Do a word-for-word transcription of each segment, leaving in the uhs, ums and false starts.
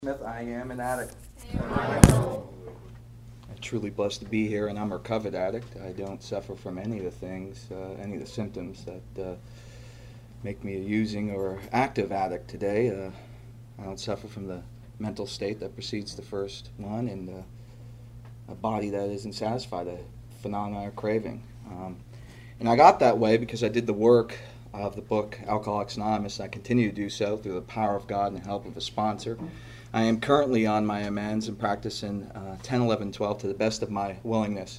Smith, I am an addict. I'm truly blessed to be here, and I'm a recovered addict. I don't suffer from any of the things, uh, any of the symptoms that uh, make me a using or active addict today. Uh, I don't suffer from the mental state that precedes the first one, and uh, a body that isn't satisfied, a phenomenon of craving. Um, and I got that way because I did the work of the book Alcoholics Anonymous, and I continue to do so through the power of God and the help of a sponsor. I am currently on my amends and practicing uh, ten, eleven, twelve to the best of my willingness.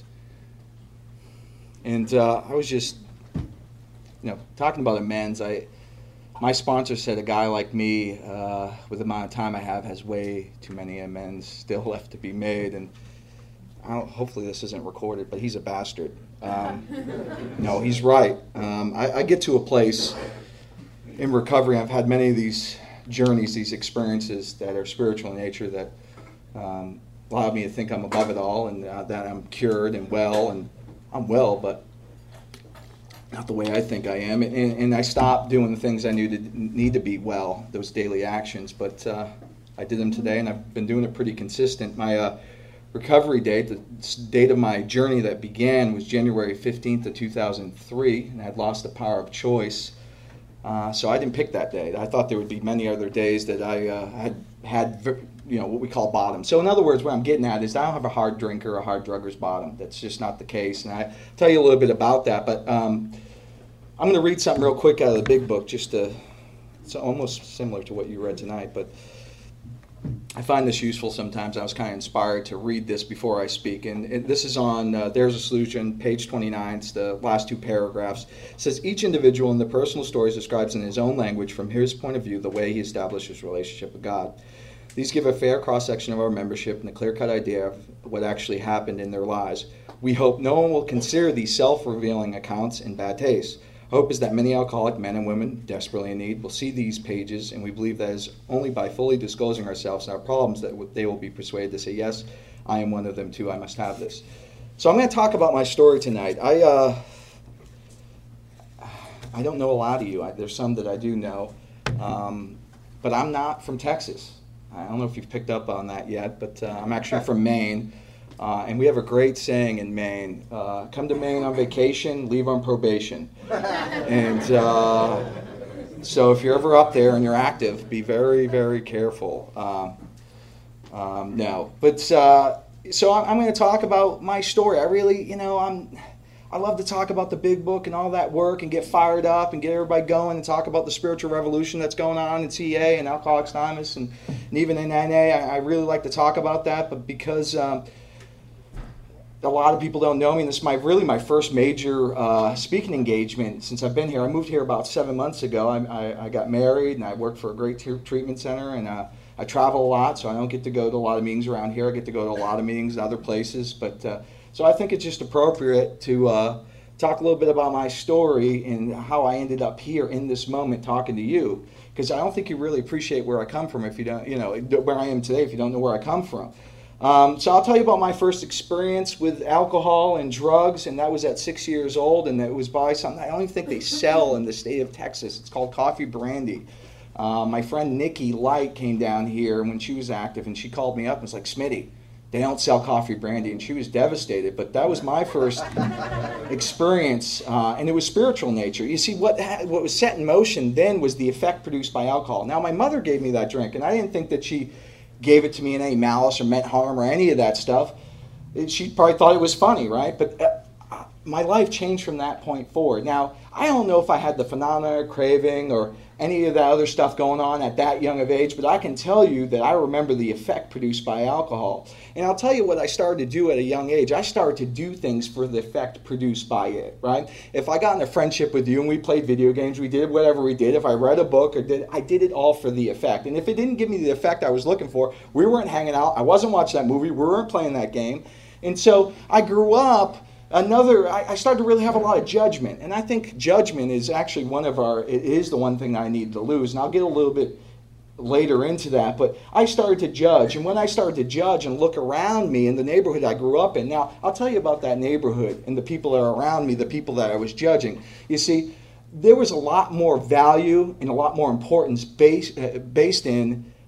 And uh, I was just, you know, talking about amends. I, my sponsor said a guy like me, uh, with the amount of time I have, has way too many amends still left to be made. And I don't, hopefully this isn't recorded, but he's a bastard. Um, no, he's right. Um, I, I get to a place in recovery. I've had many of these journeys, these experiences that are spiritual in nature that um, allow me to think I'm above it all and uh, that I'm cured and well, and I'm well, but not the way I think I am. And, and I stopped doing the things I knew to need to be well, those daily actions, but uh, I did them today, and I've been doing it pretty consistent. My uh, recovery date, the date of my journey that began, was January fifteenth of two thousand three, and I'd lost the power of choice. Uh, so I didn't pick that day. I thought there would be many other days that I uh, had had, you know, what we call bottom. So in other words, what I'm getting at is I don't have a hard drinker or a hard drugger's bottom. That's just not the case. And I'll tell you a little bit about that. But um, I'm going to read something real quick out of the big book, just to, it's almost similar to what you read tonight. But I find this useful sometimes. I was kind of inspired to read this before I speak. And it, this is on uh, There's a Solution, page twenty-nine. It's the last two paragraphs. It says, each individual in the personal stories describes in his own language, from his point of view, the way he established his relationship with God. These give a fair cross-section of our membership and a clear-cut idea of what actually happened in their lives. We hope no one will consider these self-revealing accounts in bad taste. Hope is that many alcoholic men and women desperately in need will see these pages, and we believe that it is only by fully disclosing ourselves and our problems that they will be persuaded to say, yes, I am one of them too, I must have this. So I'm going to talk about my story tonight. I uh, I don't know a lot of you. I, there's some that I do know, um, but I'm not from Texas. I don't know if you've picked up on that yet, but uh, I'm actually from Maine. Uh, and we have a great saying in Maine, uh, come to Maine on vacation, leave on probation. And uh, so if you're ever up there and you're active, be very, very careful. Um, um, no, but uh, so I'm going to talk about my story. I really, you know, I'm, I love to talk about the big book and all that work and get fired up and get everybody going and talk about the spiritual revolution that's going on in C A and Alcoholics Anonymous and, and even in N A. I, I really like to talk about that, but because um, a lot of people don't know me, and this is my, really my first major uh, speaking engagement since I've been here. I moved here about seven months ago. I, I, I got married, and I worked for a great t- treatment center, and uh, I travel a lot, so I don't get to go to a lot of meetings around here. I get to go to a lot of meetings in other places. But uh, so I think it's just appropriate to uh, talk a little bit about my story and how I ended up here in this moment talking to you, because I don't think you really appreciate where I come from if you don't, you know, where I am today if you don't know where I come from. Um, so I'll tell you about my first experience with alcohol and drugs, and that was at six years old, and it was by something I don't even think they sell in the state of Texas. It's called coffee brandy. Uh, my friend Nikki Light came down here when she was active, and she called me up and was like, Smitty, they don't sell coffee brandy, and she was devastated. But that was my first experience, uh, and it was spiritual in nature. You see, what ha- what was set in motion then was the effect produced by alcohol. Now, my mother gave me that drink, and I didn't think that she gave it to me in any malice or meant harm or any of that stuff. She probably thought it was funny, right? But uh, my life changed from that point forward. Now, I don't know if I had the phenomena, craving, or any of that other stuff going on at that young of age, but I can tell you that I remember the effect produced by alcohol. And I'll tell you what I started to do at a young age. I started to do things for the effect produced by it, right? If I got in a friendship with you and we played video games, we did whatever we did. If I read a book or did, I did it all for the effect. And if it didn't give me the effect I was looking for, we weren't hanging out. I wasn't watching that movie. We weren't playing that game. And so I grew up Another, I, I started to really have a lot of judgment, and I think judgment is actually one of our, it is the one thing I need to lose, and I'll get a little bit later into that, but I started to judge, and when I started to judge and look around me in the neighborhood I grew up in, now I'll tell you about that neighborhood and the people that are around me, the people that I was judging. You see, there was a lot more value and a lot more importance based, uh, based in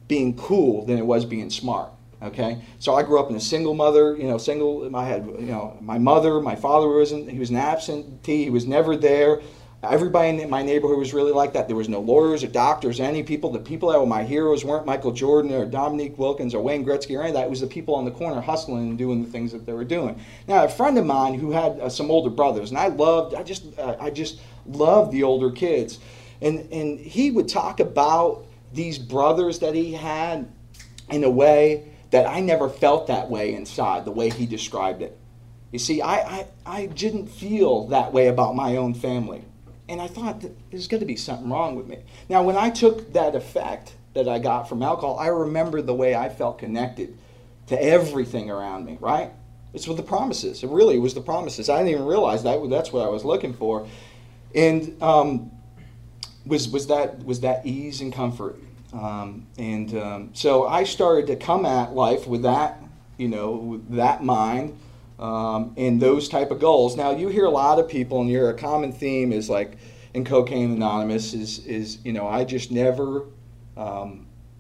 being cool than it was being smart. Okay, so I grew up in a single mother, you know, single. I had, you know, my mother, my father wasn't. He was an absentee. He was never there. Everybody in my neighborhood was really like that. There was no lawyers or doctors, any people. The people that were my heroes weren't Michael Jordan or Dominique Wilkins or Wayne Gretzky or any of that. It was the people on the corner hustling and doing the things that they were doing. Now, a friend of mine who had uh, some older brothers, and I loved, I just, uh, I just loved the older kids, and and he would talk about these brothers that he had in a way that I never felt that way inside, the way he described it. You see, I, I, I didn't feel that way about my own family. And I thought, that there's got to be something wrong with me. Now, when I took that effect that I got from alcohol, I remember the way I felt connected to everything around me, right? It's with the promises. It really was the promises. I didn't even realize that that's what I was looking for. And um, was, was, that, was that ease and comfort. Um, and um, so I started to come at life with that, you know, with that mind um, and those type of goals. Now, you hear a lot of people, and you're a common theme is like in Cocaine Anonymous is, is you know, I just never, um,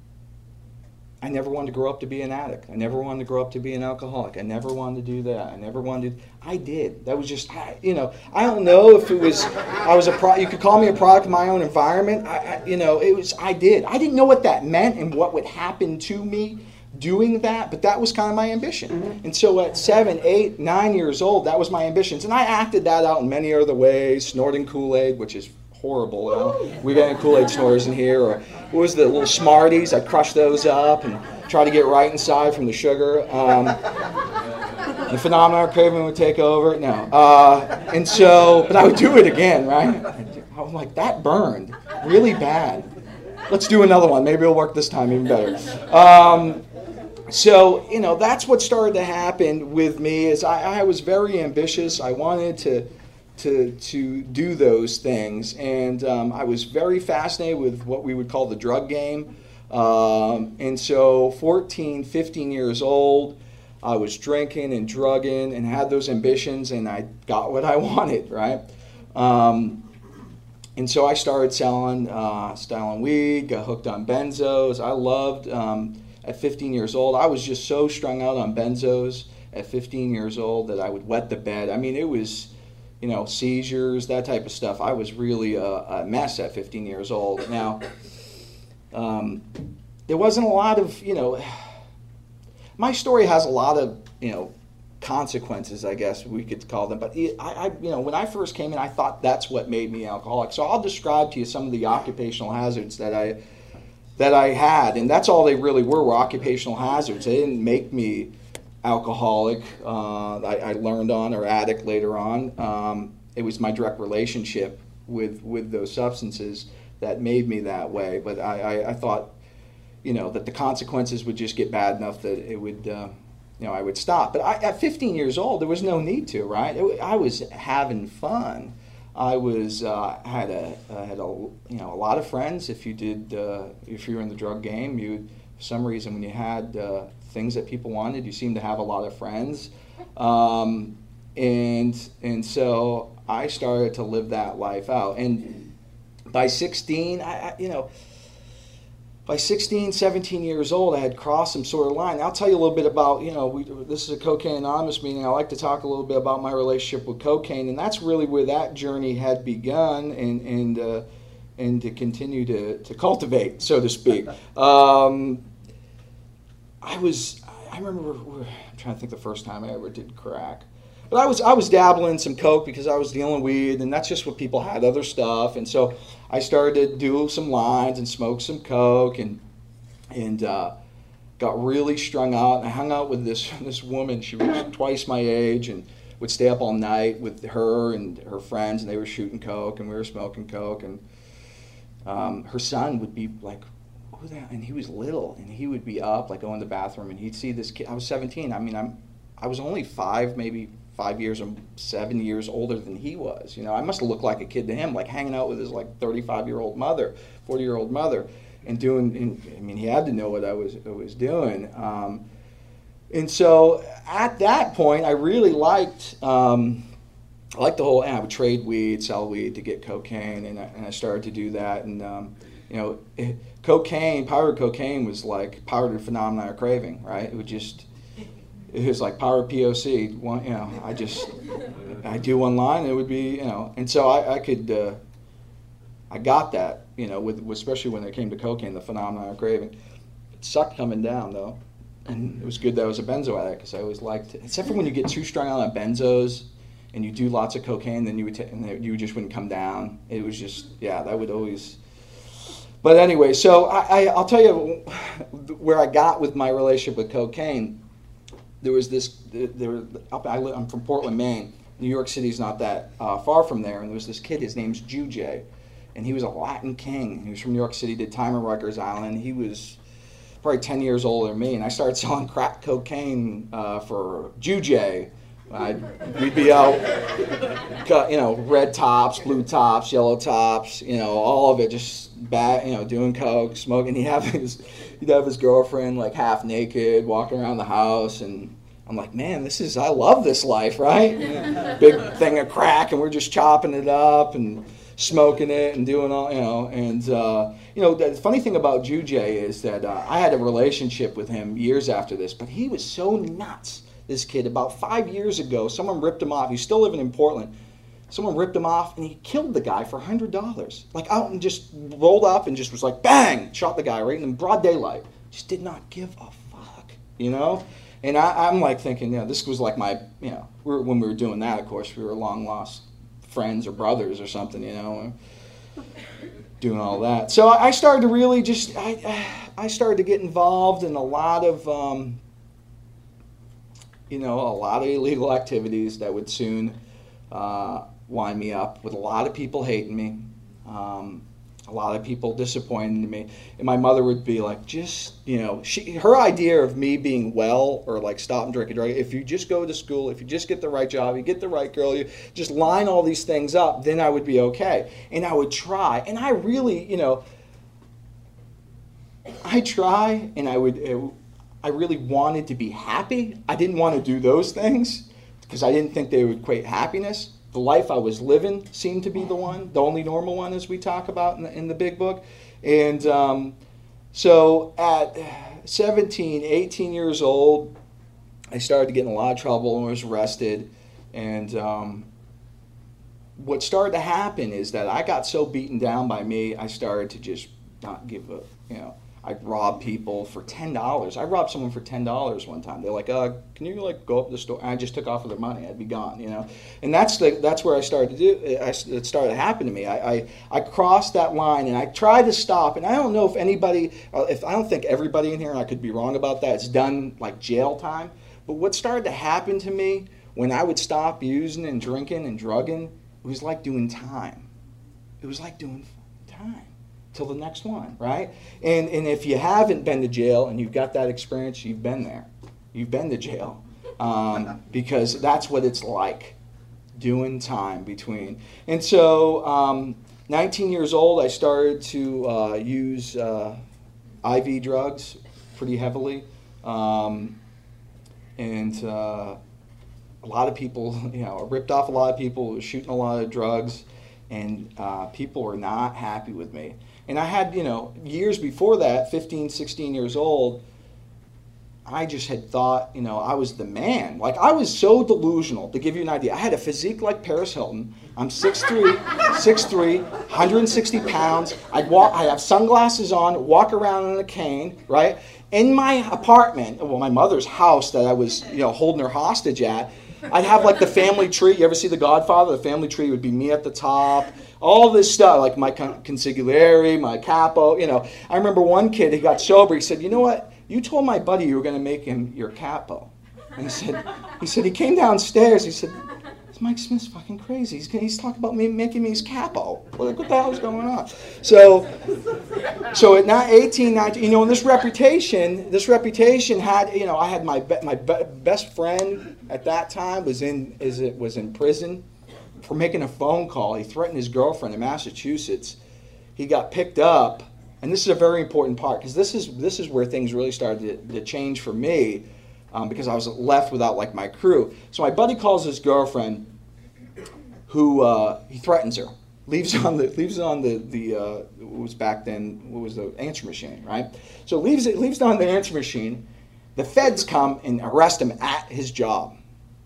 I never wanted to grow up to be an addict. I never wanted to grow up to be an alcoholic. I never wanted to do that. I never wanted to, I did. That was just, I, you know, I don't know if it was, I was a pro, you could call me a product of my own environment. I, I, you know, it was, I did. I didn't know what that meant and what would happen to me doing that, but that was kind of my ambition. Mm-hmm. And so at seven, eight, nine years old, that was my ambitions. And I acted that out in many other ways, snorting Kool-Aid, which is horrible. You know? We got any Kool-Aid snorers in here? Or what was the little Smarties? I'd crush those up and try to get right inside from the sugar. Um, the phenomenon craving would take over. No. Uh, and so, but I would do it again, right? I was like, that burned really bad. Let's do another one. Maybe it'll work this time even better. Um, so, you know, that's what started to happen with me is I, I was very ambitious. I wanted to to to do those things. And um, I was very fascinated with what we would call the drug game. Um, and so fourteen, fifteen years old, I was drinking and drugging and had those ambitions, and I got what I wanted, right? Um, and so I started selling, uh, selling weed, got hooked on benzos. I loved, um, at fifteen years old, I was just so strung out on benzos at fifteen years old that I would wet the bed. I mean, it was, you know, seizures, that type of stuff. I was really a, a mess at fifteen years old. Now, um, there wasn't a lot of, you know, my story has a lot of, you know, consequences, I guess we could call them. But I, I, you know, when I first came in, I thought that's what made me alcoholic. So I'll describe to you some of the occupational hazards that I that I had, and that's all they really were, were occupational hazards. They didn't make me alcoholic. Uh, I, I learned on, or addict later on. Um, it was my direct relationship with with those substances that made me that way. But I, I, I thought, you know, that the consequences would just get bad enough that it would, uh, you know, I would stop. But I, at fifteen years old, there was no need to, right? It, I was having fun. I was uh, had a uh, had a you know a lot of friends. If you did, uh, if you were in the drug game, you for some reason when you had uh, things that people wanted, you seemed to have a lot of friends, um, and and so I started to live that life out. And by sixteen, I, I you know. By sixteen, seventeen years old, I had crossed some sort of line. I'll tell you a little bit about, you know, we, this is a Cocaine Anonymous meeting. I like to talk a little bit about my relationship with cocaine, and that's really where that journey had begun and and uh, and to continue to, to cultivate, so to speak. Um, I was, I remember, I'm trying to think the first time I ever did crack. But I was I was dabbling in some coke because I was dealing weed, and that's just what people had, other stuff. And so I started to do some lines and smoke some coke, and and uh, got really strung out. And I hung out with this this woman. She was twice my age, and would stay up all night with her and her friends, and they were shooting coke, and we were smoking coke. And um, her son would be like, "Who the hell?" And he was little, and he would be up, like going to the bathroom, and he'd see this kid. I was seventeen. I mean, I'm I was only five, maybe. five years or seven years older than he was. You know, I must have looked like a kid to him, like hanging out with his like thirty-five-year-old mother, forty-year-old mother, and doing, and, I mean, he had to know what I was, I was doing. Um, and so at that point, I really liked, um, I liked the whole, and I would trade weed, sell weed to get cocaine, and I, and I started to do that. And um, you know, it, cocaine, powdered cocaine was like powdered phenomenon or craving, right? It would just, it was like powdered P O C. One, you know, I just, I do one line, and it would be, you know, and so I, I could, uh, I got that, you know, with especially when it came to cocaine, the phenomenon or craving. It sucked coming down though, and it was good that I was a benzo addict because I always liked it. Except for when you get too strung out on benzos, and you do lots of cocaine, then you would, t- and you just wouldn't come down. It was just, yeah, that would always. But anyway, so I, I, I'll tell you where I got with my relationship with cocaine. There was this, there, I live, I'm from Portland, Maine. New York City's not that uh, far from there, and there was this kid, his name's Juj, and he was a Latin king. He was from New York City, did time on Rikers Island. He was probably ten years older than me, and I started selling crack cocaine uh, for Juj. I'd, we'd be out, you know, red tops, blue tops, yellow tops, you know, all of it, just bad, you know, doing coke, smoking. He'd have his, he'd have his girlfriend like half naked, walking around the house, and I'm like, man, this is, I love this life, right? Big thing of crack, and we're just chopping it up and smoking it and doing all, you know, and uh, you know, the funny thing about Juj is that uh, I had a relationship with him years after this, but he was so nuts. This kid, about five years ago, someone ripped him off. He's still living in Portland. Someone ripped him off, and he killed the guy for one hundred dollars. Like out and just rolled up and just was like, bang, shot the guy right in broad daylight. Just did not give a fuck, you know? And I, I'm like thinking, yeah, this was like my, you know, we were, when we were doing that, of course, we were long lost friends or brothers or something, you know, doing all that. So I started to really just, I, I started to get involved in a lot of, um, you know, a lot of illegal activities that would soon uh, wind me up with a lot of people hating me, um, a lot of people disappointing me. And my mother would be like, just, you know, she, her idea of me being well or like stop and drink a drug, if you just go to school, if you just get the right job, you get the right girl, you just line all these things up, then I would be okay. And I would try. And I really, you know, I try and I would... It, I really wanted to be happy. I didn't want to do those things because I didn't think they would equate happiness. The life I was living seemed to be the one, the only normal one, as we talk about in the, in the big book. And um, so at seventeen, eighteen years old, I started to get in a lot of trouble and was arrested. And um, what started to happen is that I got so beaten down by me, I started to just not give a, you know, I'd rob people for ten dollars. I robbed someone for ten dollars one time. They're like, uh, can you like go up to the store? And I just took off with their money. I'd be gone, you know. And that's the that's where I started to do. I, it started to happen to me. I, I I crossed that line and I tried to stop. And I don't know if anybody, if I don't think everybody in here, and I could be wrong about that, it's done like jail time. But what started to happen to me when I would stop using and drinking and drugging, it was like doing time. It was like doing time. Till the next one, right? And and if you haven't been to jail and you've got that experience, you've been there. You've been to jail. Um, because that's what it's like, doing time between. And so, um, nineteen years old, I started to uh, use uh, I V drugs pretty heavily. Um, and uh, a lot of people, you know, I ripped off a lot of people, was shooting a lot of drugs, and uh, people were not happy with me. And I had, you know, years before that, fifteen, sixteen years old, I just had thought, you know, I was the man. Like, I was so delusional, to give you an idea. I had a physique like Paris Hilton. I'm six three, six three, one hundred sixty pounds. I'd walk, I have sunglasses on, walk around in a cane, right? In my apartment, well, my mother's house that I was, you know, holding her hostage at, I'd have like the family tree. You ever see The Godfather? The family tree would be me at the top. All this stuff, like my consigliere, my capo, you know. I remember one kid, he got sober. He said, you know what? You told my buddy you were going to make him your capo. And he said, he said, he came downstairs. He said, Mike Smith's fucking crazy. He's, he's talking about me making me his capo. What, what the hell is going on? So, so at eighteen, nineteen, you know, and this reputation, this reputation had, you know, I had my be, my be, best friend at that time was in is it was in prison for making a phone call. He threatened his girlfriend in Massachusetts. He got picked up, and this is a very important part because this is this is where things really started to, to change for me. Um, because I was left without like my crew. So my buddy calls his girlfriend, who uh, he threatens her. leaves on the leaves on the the uh, what was back then what was the answer machine, right? So leaves it leaves it on the answer machine. The feds come and arrest him at his job.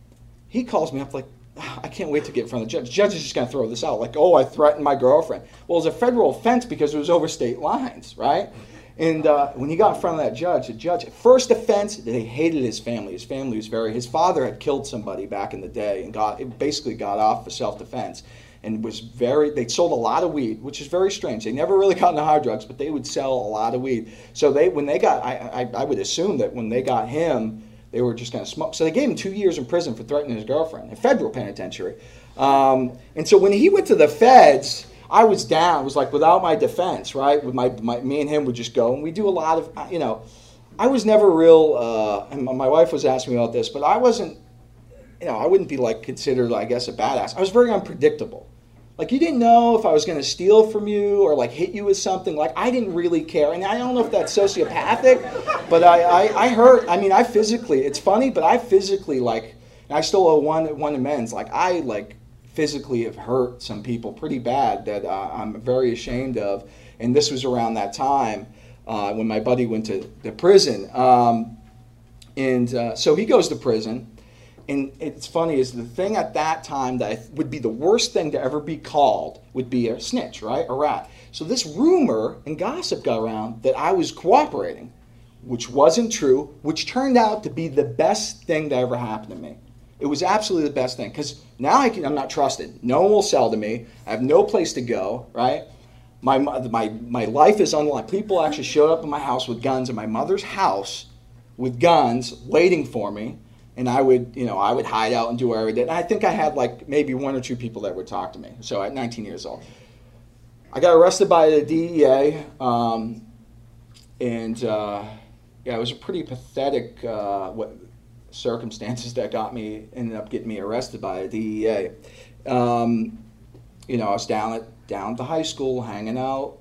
He calls me up like, I can't wait to get in front of the judge. The judge is just going to throw this out like, oh, I threatened my girlfriend. Well, it was a federal offense because it was over state lines, right? And uh, when he got in front of that judge, the judge, first offense, they hated his family. His family was very, his father had killed somebody back in the day and got, it basically got off for self-defense. And was very, they sold a lot of weed, which is very strange. They never really got into hard drugs, but they would sell a lot of weed. So they, when they got, I, I, I would assume that when they got him, they were just going to smoke. So they gave him two years in prison for threatening his girlfriend, a federal penitentiary. Um, and so when he went to the feds, I was down. It was like without my defense, right? With my, my me and him would just go, and we do a lot of, you know, I was never real, uh, and my wife was asking me about this, but I wasn't, you know, I wouldn't be like considered, I guess, a badass. I was very unpredictable. Like, you didn't know if I was going to steal from you or, like, hit you with something. Like, I didn't really care. And I don't know if that's sociopathic, but I, I, I hurt. I mean, I physically, it's funny, but I physically, like, and I still owe one, one amends. Like, I, like, physically have hurt some people pretty bad that uh, I'm very ashamed of. And this was around that time uh, when my buddy went to the prison. Um, and uh, so he goes to prison. And it's funny, is the thing at that time that would be the worst thing to ever be called would be a snitch, right? A rat. So this rumor and gossip got around that I was cooperating, which wasn't true, which turned out to be the best thing that ever happened to me. It was absolutely the best thing, because now I can, I'm not trusted. No one will sell to me. I have no place to go, right? My, my, my life is unlike. People actually showed up in my house with guns in my mother's house with guns waiting for me. And I would, you know, I would hide out and do whatever I did. And I think I had like maybe one or two people that would talk to me. So at nineteen years old, I got arrested by the D E A, um, and uh, yeah, it was a pretty pathetic uh, what circumstances that got me ended up getting me arrested by the D E A. Um, you know, I was down at down at the high school hanging out,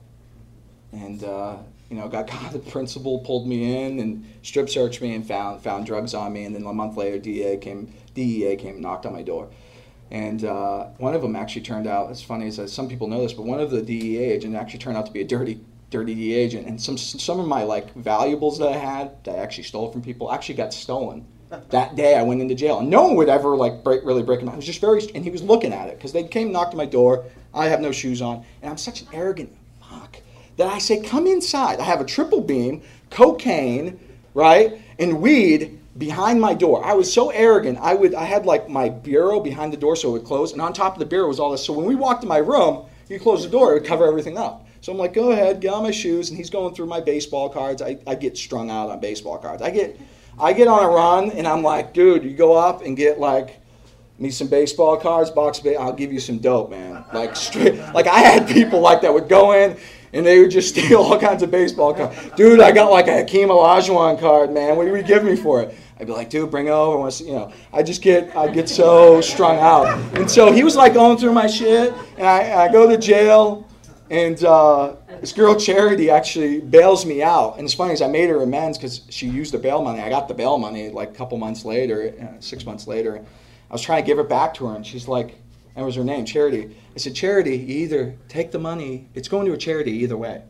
and. Uh, You know, got caught. The principal pulled me in and strip searched me and found found drugs on me. And then a month later, D E A came. D E A came and knocked on my door. And uh, one of them actually turned out. It's funny, is that some people know this, but one of the D E A agents actually turned out to be a dirty, dirty D E A agent. And some some of my like valuables that I had that I actually stole from people actually got stolen. That day, I went into jail, and no one would ever like break really break him. I was just very, and he was looking at it because they came, knocked on my door. I have no shoes on, and I'm such an arrogant fuck. That I say, come inside. I have a triple beam, cocaine, right, and weed behind my door. I was so arrogant. I would, I had like my bureau behind the door so it would close, and on top of the bureau was all this. So when we walked in my room, you close the door, it would cover everything up. So I'm like, go ahead, get on my shoes, and he's going through my baseball cards. I, I get strung out on baseball cards. I get, I get on a run, and I'm like, dude, you go up and get like me some baseball cards, box of ba- I'll give you some dope, man. Like straight, like I had people like that would go in. And they would just steal all kinds of baseball cards. Dude, I got like a Hakeem Olajuwon card, man. What do you give me for it? I'd be like, dude, bring it over. I want to see, you know, I just get, I get so strung out. And so he was like going through my shit, and I, I go to jail, and uh, this girl Charity actually bails me out. And it's funny, is I made her amends because she used the bail money. I got the bail money like a couple months later, uh, six months later. I was trying to give it back to her, and she's like, that was her name, Charity. I said, Charity, you either take the money, it's going to a charity either way.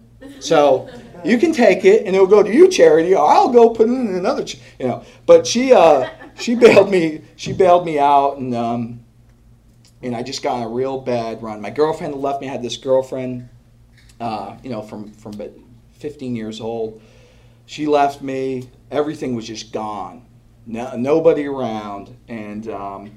So you can take it, and it'll go to you, Charity, or I'll go put it in another, ch-, you know. But she, uh, she bailed me, she bailed me out, and um, and I just got on a real bad run. My girlfriend left me. I had this girlfriend, uh, you know, from from fifteen years old. She left me. Everything was just gone. No, nobody around, and. Um,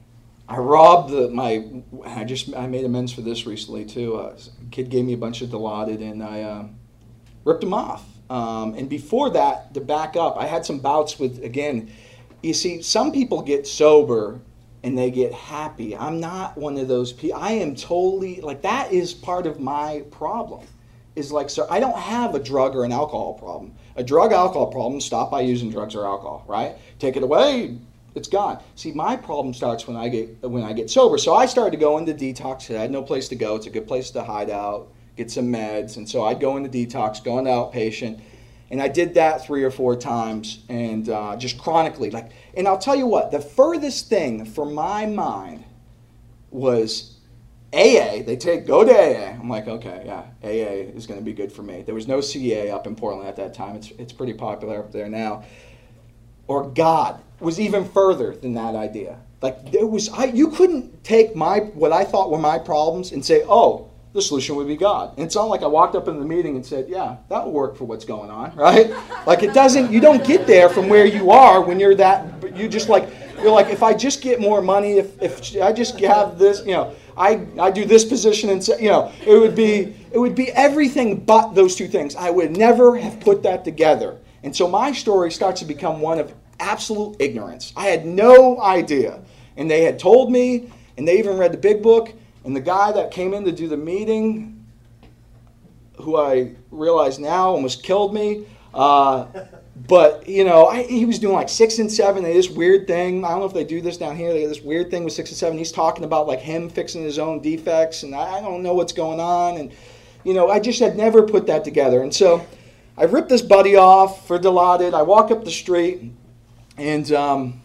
I robbed the, my, I just, I made amends for this recently too. Uh, a kid gave me a bunch of Dilaudid, and I uh, ripped them off. Um, and before that, to back up, I had some bouts with, again, you see, some people get sober and they get happy. I'm not one of those people. I am totally, like, that is part of my problem. Is like, so I don't have a drug or an alcohol problem. A drug alcohol problem, stop by using drugs or alcohol, right? Take it away, it's gone. See, my problem starts when I get when I get sober. So I started to go into detox. I had no place to go. It's a good place to hide out, get some meds. And so I'd go into detox, go into outpatient. And I did that three or four times, and uh, just chronically. Like, and I'll tell you what, the furthest thing from my mind was A A, they take, go to A A. I'm like, okay, yeah, A A is going to be good for me. There was no C A up in Portland at that time. It's it's pretty popular up there now. Or God was even further than that idea. Like there was, I you couldn't take my what I thought were my problems and say, oh, the solution would be God. And it's not like I walked up in the meeting and said, yeah, that will work for what's going on, right? Like it doesn't, you don't get there from where you are when you're that, you just like, you're like, if I just get more money, if, if I just have this, you know, I, I do this position and, you know, it would be, it would be everything but those two things. I would never have put that together. And so my story starts to become one of absolute ignorance. I had no idea. And they had told me, and they even read the big book. And the guy that came in to do the meeting, who I realize now almost killed me, uh, but, you know, I, he was doing like six and seven. They had this weird thing. I don't know if they do this down here. They have this weird thing with six and seven. He's talking about like him fixing his own defects, and I, I don't know what's going on. And, you know, I just had never put that together. And so I ripped this buddy off for Dilaudid. I walk up the street, and... Um,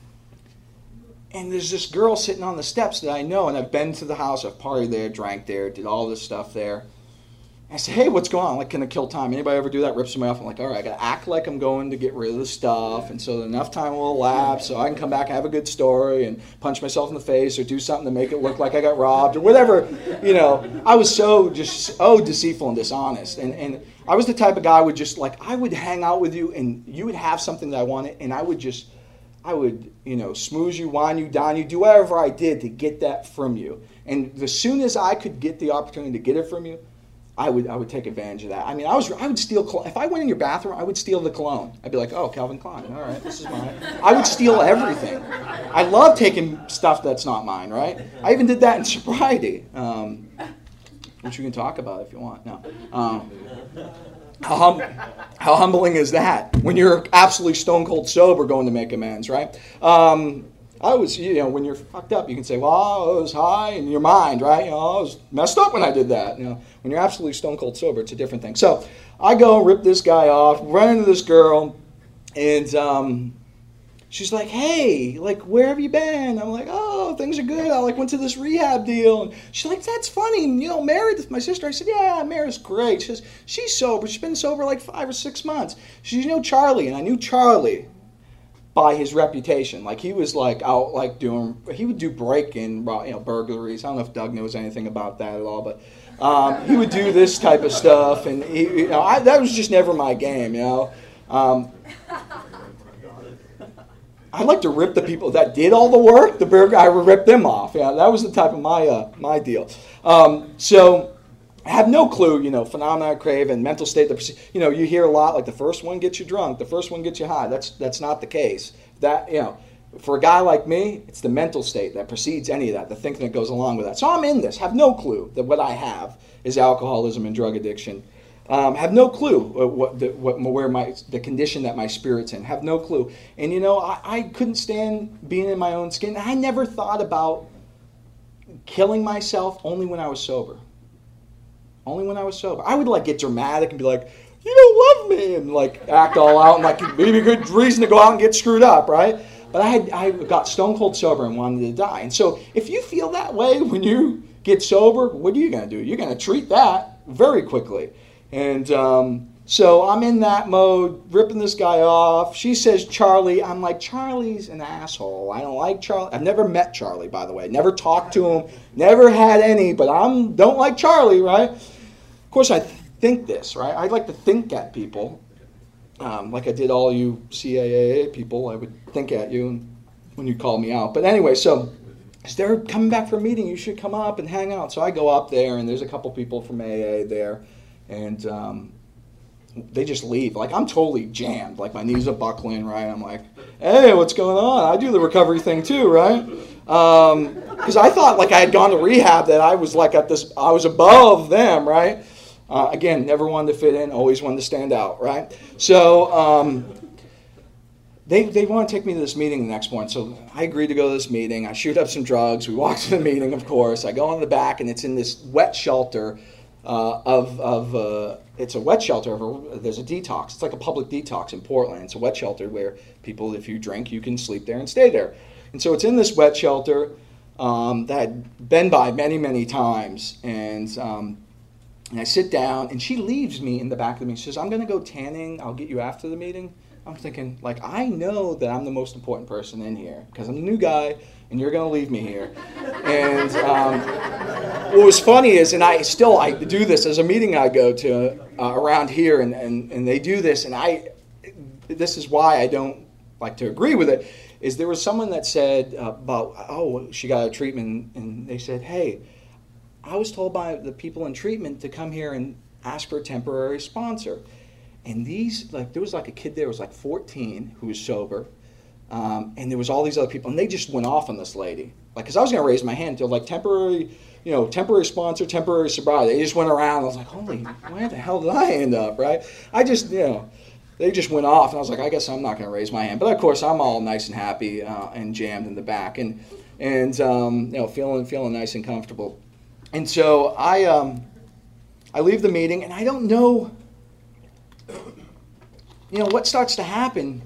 And there's this girl sitting on the steps that I know, and I've been to the house, I've partied there, drank there, did all this stuff there. And I said, hey, what's going on? Like, can I kill time? Anybody ever do that? Rip somebody off? I'm like, all right, I got to act like I'm going to get rid of the stuff, and so enough time will elapse so I can come back and have a good story and punch myself in the face or do something to make it look like I got robbed or whatever. You know, I was so just so deceitful and dishonest. And, and I was the type of guy who would just, like, I would hang out with you, and you would have something that I wanted, and I would just... I would, you know, smooze you, wine you, dine you, do whatever I did to get that from you. And as soon as I could get the opportunity to get it from you, I would I would take advantage of that. I mean, I was I would steal cologne. If I went in your bathroom, I would steal the cologne. I'd be like, oh, Calvin Klein. All right, this is mine. I would steal everything. I love taking stuff that's not mine, right? I even did that in sobriety, um, which we can talk about if you want. No. Um, How, hum- how humbling is that when you're absolutely stone cold sober going to make amends, right? Um, I was, you know, when you're fucked up, you can say, well, I was high in your mind, right? You know, I was messed up when I did that. You know, when you're absolutely stone cold sober, it's a different thing. So I go rip this guy off, run into this girl, and um, she's like, hey, like, where have you been? I'm like, oh, things are good. I, like, went to this rehab deal. And she's like, that's funny. And, you know, married my sister. I said, yeah, Mary's great. She says, she's sober. She's been sober like five or six months. She says, you know Charlie? And I knew Charlie by his reputation. Like, he was, like, out, like, doing, he would do break-in, you know, burglaries. I don't know if Doug knows anything about that at all, but um, he would do this type of stuff. And, he, you know, I, that was just never my game, you know. Um I like to rip the people that did all the work. The burger, I would rip them off. Yeah, that was the type of my uh, my deal. Um, so I have no clue. You know, phenomena, crave, and mental state. The, you know, you hear a lot like the first one gets you drunk, the first one gets you high. That's that's not the case. That you know, for a guy like me, it's the mental state that precedes any of that. The thinking that goes along with that. So I'm in this. Have no clue that what I have is alcoholism and drug addiction. Um, have no clue what, the, what where my the condition that my spirit's in. Have no clue. And you know, I, I couldn't stand being in my own skin. I never thought about killing myself only when I was sober. Only when I was sober. I would like get dramatic and be like, you don't love me, and like act all out and like maybe a good reason to go out and get screwed up, right? But I had I got stone cold sober and wanted to die. And so if you feel that way when you get sober, what are you going to do? You're going to treat that very quickly. And um, so I'm in that mode, ripping this guy off. She says, Charlie. I'm like, Charlie's an asshole. I don't like Charlie. I've never met Charlie, by the way. Never talked to him. Never had any, but I don't like Charlie, right? Of course, I think this, right? I like to think at people. Um, like I did all you C A A people. I would think at you when you call me out. But anyway, so as they're coming back for a meeting, you should come up and hang out. So I go up there, and there's a couple people from A A there. And um, they just leave. Like, I'm totally jammed. Like, my knees are buckling, right? I'm like, hey, what's going on? I do the recovery thing too, right? Because um, I thought, like, I had gone to rehab, that I was, like, at this, I was above them, right? Uh, again, never wanted to fit in, always wanted to stand out, right? So um, they they want to take me to this meeting the next morning. So I agreed to go to this meeting. I shoot up some drugs. We walk to the meeting, of course. I go in the back, and it's in this wet shelter. Uh, of of uh, it's a wet shelter. Of a, there's a detox. It's like a public detox in Portland. It's a wet shelter where people, if you drink, you can sleep there and stay there. And so it's in this wet shelter. um, that I'd been by many, many times. And, um, and I sit down, and she leaves me in the back of the meeting. She says, I'm going to go tanning. I'll get you after the meeting. I'm thinking, like, I know that I'm the most important person in here because I'm the new guy, and you're going to leave me here. And um, what was funny is, and I still I do this as a meeting I go to uh, around here, and, and, and they do this, and I this is why I don't like to agree with it, is there was someone that said uh, about, oh, she got a treatment, and they said, hey, I was told by the people in treatment to come here and ask for a temporary sponsor. And these, like, there was like a kid there who was like fourteen who was sober, um, and there was all these other people, and they just went off on this lady. Like, because I was going to raise my hand to, like, temporary, you know, temporary sponsor, temporary sobriety. They just went around. I was like, holy, where the hell did I end up, right? I just, you know, they just went off, and I was like, I guess I'm not going to raise my hand. But, of course, I'm all nice and happy uh, and jammed in the back and, and um, you know, feeling feeling nice and comfortable. And so I, um, I leave the meeting, and I don't know, you know, what starts to happen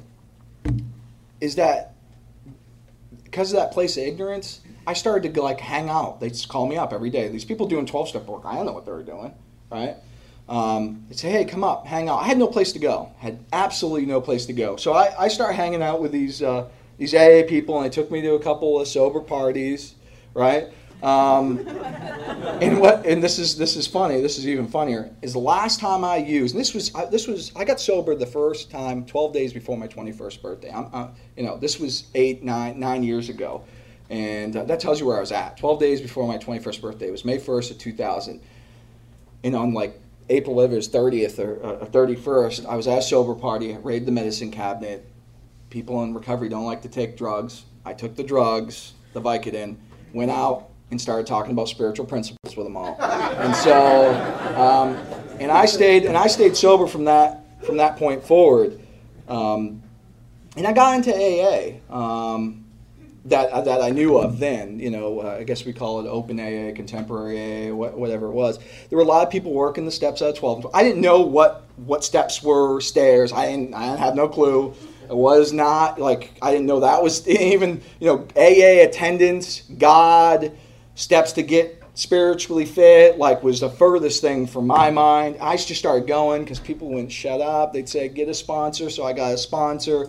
is that because of that place of ignorance, I started to go, like, hang out. They just call me up every day. These people doing twelve-step work, I don't know what they were doing, right? Um, they'd say, hey, come up, hang out. I had no place to go. Had absolutely no place to go. So I, I started hanging out with these uh, these A A people, and they took me to a couple of sober parties, right? Um, and what? And this is this is funny. This is even funnier. Is the last time I used. And this was I, this was I got sober the first time twelve days before my twenty-first birthday. I'm, I, you know, this was eight, nine, nine years ago, and uh, that tells you where I was at. Twelve days before my twenty-first birthday. It was May first of two thousand, and on like April thirtieth or uh, thirty-first, I was at a sober party. I raided the medicine cabinet. People in recovery don't like to take drugs. I took the drugs, the Vicodin, went out and started talking about spiritual principles with them all. And so, um, and I stayed, and I stayed sober from that from that point forward. Um, and I got into A A um, that that I knew of then. You know, uh, I guess we call it open A A, contemporary A A, wh- whatever it was. There were a lot of people working the steps out of twelve. I didn't know what what steps were, stairs. I didn't. I had no clue. It was not like I didn't know that was even, you know, A A attendance, God, steps to get spiritually fit, like, was the furthest thing from my mind. I just started going because people wouldn't shut up. They'd say, get a sponsor, so I got a sponsor.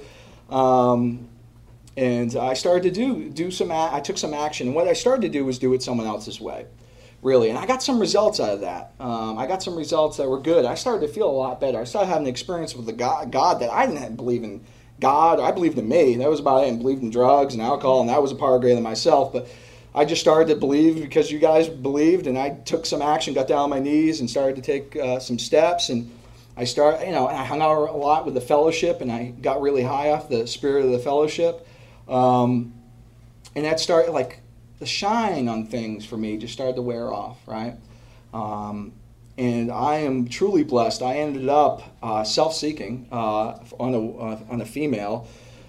Um, and I started to do do some, a- I took some action. And what I started to do was do it someone else's way, really. And I got some results out of that. Um, I got some results that were good. I started to feel a lot better. I started having an experience with the God, God that I didn't believe in. God, I believed in me. That was about it. I believed in drugs and alcohol, and that was a part greater than myself. But I just started to believe because you guys believed, and I took some action, got down on my knees, and started to take uh, some steps. And I started, you know, and I hung out a lot with the fellowship, and I got really high off the spirit of the fellowship. Um, and that started, like, the shine on things for me just started to wear off, right? Um, and I am truly blessed. I ended up uh, self-seeking uh, on a uh, on a female.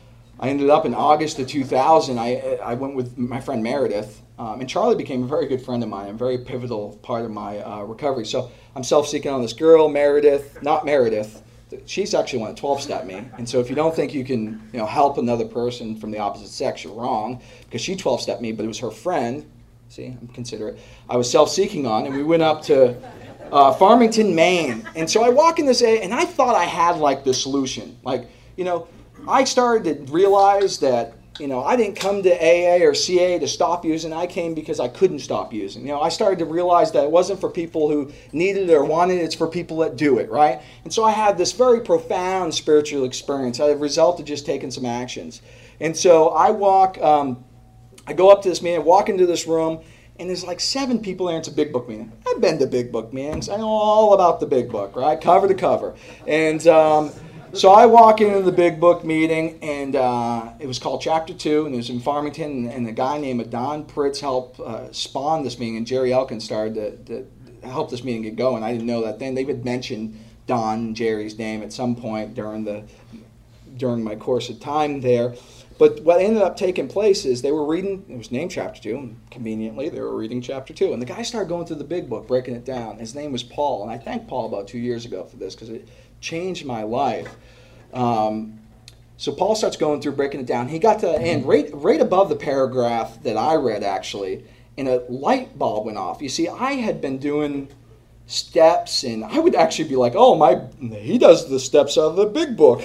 I ended up in August of two thousand. I I went with my friend Meredith, um, and Charlie became a very good friend of mine, a very pivotal part of my uh, recovery. So I'm self-seeking on this girl, Meredith, not Meredith. She's actually one that twelve-stepped me. And so if you don't think you can, you know, help another person from the opposite sex, you're wrong, because she twelve-stepped me, but it was her friend. See, I'm considerate. I was self-seeking on, and we went up to uh, Farmington, Maine. And so I walk in this A A, and I thought I had, like, the solution. Like, you know, I started to realize that, you know, I didn't come to A A or C A to stop using. I came because I couldn't stop using. You know, I started to realize that it wasn't for people who needed it or wanted it. It's for people that do it, right? And so I had this very profound spiritual experience as a result of just taking some actions. And so I walk, um, I go up to this meeting, I walk into this room, and there's like seven people there. It's a big book meeting. I've been to big book meetings. I know all about the big book, right? Cover to cover. And um, so I walk into the big book meeting, and uh, it was called Chapter two, and it was in Farmington, and, and a guy named Don Pritz helped uh, spawn this meeting, and Jerry Elkins started to, to help this meeting get going. I didn't know that then. They would mention Don and Jerry's name at some point during the during my course of time there. But what ended up taking place is they were reading, it was named Chapter two, and conveniently they were reading Chapter two. And the guy started going through the big book, breaking it down. His name was Paul, and I thanked Paul about two years ago for this because it changed my life. Um, So Paul starts going through, breaking it down. He got to the end, right, right above the paragraph that I read, actually, and a light bulb went off. You see, I had been doing steps, and I would actually be like, oh, my, he does the steps out of the big book.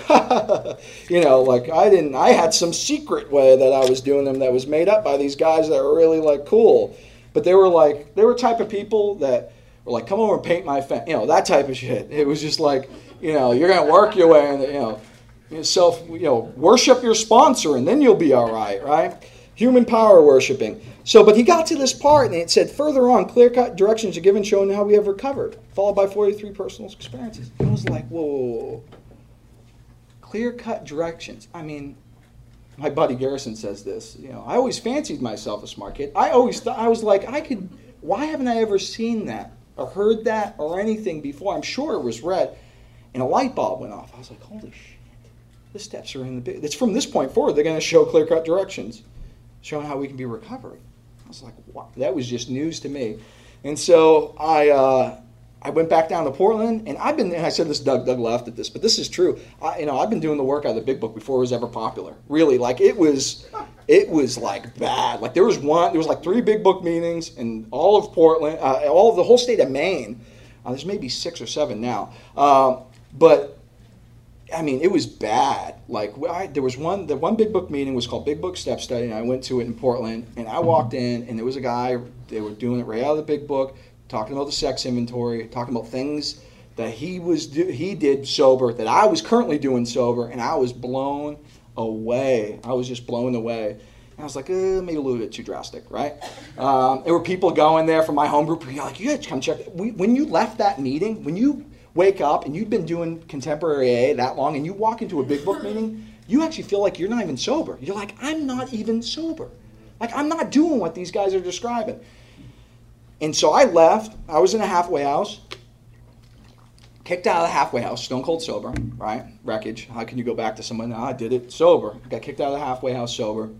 You know, like I didn't, I had some secret way that I was doing them that was made up by these guys that were really like cool. But they were like, they were type of people that were like, come over and paint my fence, you know, that type of shit. It was just like, you know, you're going to work your way, and, you know, self, you know, worship your sponsor, and then you'll be all right, right? Human power worshiping. So, but he got to this part, and it said, further on, clear-cut directions are given showing how we have recovered, followed by forty-three personal experiences. I was like, whoa, whoa, whoa. Clear-cut directions. I mean, my buddy Garrison says this. You know, I always fancied myself a smart kid. I always thought, I was like, I could, why haven't I ever seen that or heard that or anything before? I'm sure it was read, and a light bulb went off. I was like, holy shit. The steps are in the big. It's from this point forward, they're going to show clear-cut directions, showing how we can be recovering. I was like, wow, that was just news to me. And so I uh, I went back down to Portland, and I've been, and I said this, Doug, Doug laughed at this, but this is true. I, you know, I've been doing the work out of the big book before it was ever popular. Really, like it was, it was like bad. Like there was one, there was like three big book meetings in all of Portland, uh, all of the whole state of Maine. Uh, there's maybe six or seven now. Um, but I mean, it was bad. Like I, there was one, the one big book meeting was called Big Book Step Study, and I went to it in Portland, and I walked in, and there was a guy, they were doing it right out of the big book, talking about the sex inventory, talking about things that he was do, he did sober, that I was currently doing sober, and I was blown away. I was just blown away. And I was like, eh, maybe a little bit too drastic, right? Um, there were people going there from my home group, and you're like, you guys come check. We, when you left that meeting, when you wake up and you've been doing contemporary A A that long, and you walk into a big book meeting, you actually feel like you're not even sober. You're like, I'm not even sober. Like, I'm not doing what these guys are describing. And so I left. I was in a halfway house. Kicked out of the halfway house, stone cold sober, right? Wreckage. How can you go back to someone? No, I did it sober. Got kicked out of the halfway house sober.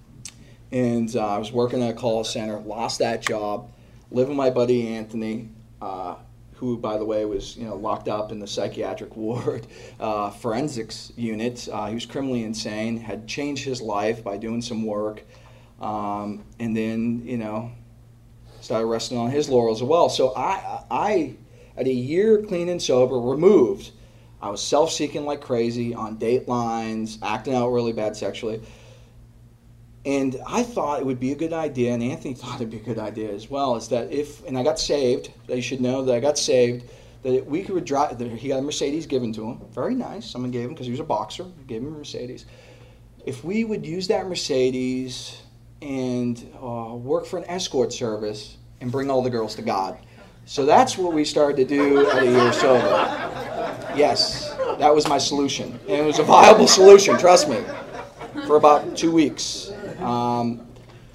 And uh, I was working at a call center, lost that job, living with my buddy Anthony, uh, who, by the way, was you know locked up in the psychiatric ward uh, forensics unit. Uh, he was criminally insane, had changed his life by doing some work, um, and then you know started resting on his laurels as well. So I, I, at a year clean and sober, removed, I was self-seeking like crazy on Datelines, acting out really bad sexually. And I thought it would be a good idea, and Anthony thought it would be a good idea as well, is that if, and I got saved, they should know that I got saved, that we could drive, he got a Mercedes given to him, very nice, someone gave him, because he was a boxer, gave him a Mercedes. If we would use that Mercedes and uh, work for an escort service and bring all the girls to God. So that's what we started to do at a year sober. Yes, that was my solution. And it was a viable solution, trust me, for about two weeks. Um,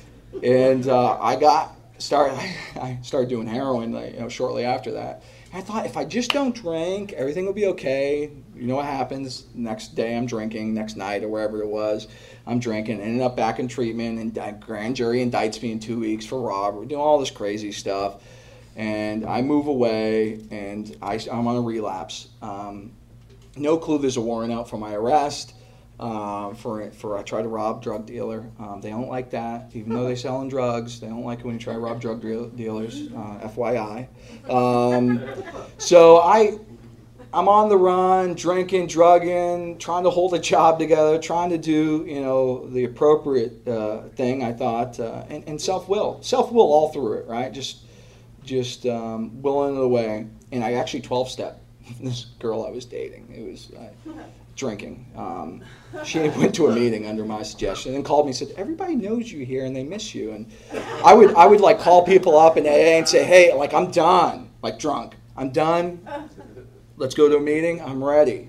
and uh, I got started. I started doing heroin, like, you know, shortly after that. And I thought if I just don't drink, everything will be okay. You know what happens? Next day I'm drinking. Next night or wherever it was, I'm drinking. Ended up back in treatment, and grand jury indicts me in two weeks for robbery, doing all this crazy stuff. And I move away, and I, I'm on a relapse. Um, no clue there's a warrant out for my arrest. Uh, for for I try to rob drug dealer. Um, they don't like that, even though they're selling drugs. They don't like it when you try to rob drug deal- dealers. Uh, F Y I. Um, so I I'm on the run, drinking, drugging, trying to hold a job together, trying to do you know the appropriate uh, thing. I thought, uh, and, and self will, self will all through it, right? Just just um, willing the way. And I actually twelve step this girl I was dating. It was. Uh, drinking. Um, she went to a meeting under my suggestion and called me and said, everybody knows you here and they miss you. And I would I would like call people up in A A and say, hey, like I'm done, like drunk. I'm done. Let's go to a meeting. I'm ready.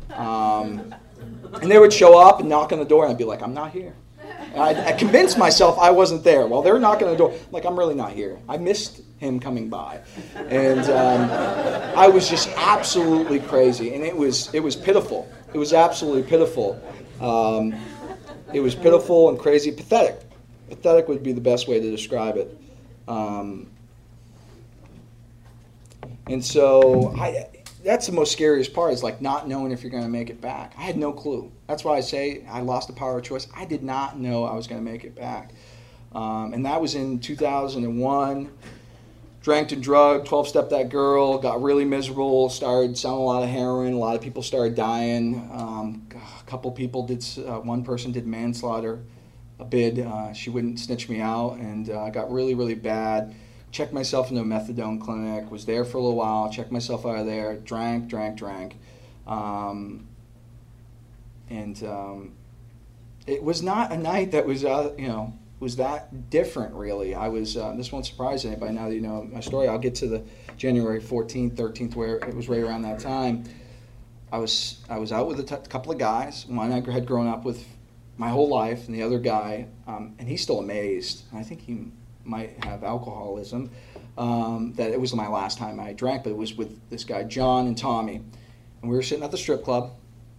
Um, and they would show up and knock on the door and I'd be like, I'm not here. And I, I convinced myself I wasn't there. While they were knocking on the door, like I'm really not here. I missed him coming by. And um, I was just absolutely crazy. And it was it was pitiful. It was absolutely pitiful. Um, it was pitiful and crazy, pathetic. Pathetic would be the best way to describe it. Um, and so I, that's the most scariest part, is like not knowing if you're going to make it back. I had no clue. That's why I say I lost the power of choice. I did not know I was going to make it back. Um, and that was in two thousand one. Drank and drugged, twelve-stepped that girl, got really miserable, started selling a lot of heroin. A lot of people started dying. Um, a couple people did, uh, one person did manslaughter, a bid. Uh, she wouldn't snitch me out, and uh, got really, really bad. Checked myself into a methadone clinic, was there for a little while, checked myself out of there, drank, drank, drank. Um, and um, it was not a night that was, uh, you know, was that different, really. I was, uh, this won't surprise anybody now that you know my story. I'll get to the January fourteenth, thirteenth, where it was right around that time. I was I was out with a t- couple of guys. One I had grown up with my whole life, and the other guy, um, and he's still amazed. I think he might have alcoholism, um, that it was my last time I drank, but it was with this guy, John and Tommy. And we were sitting at the strip club.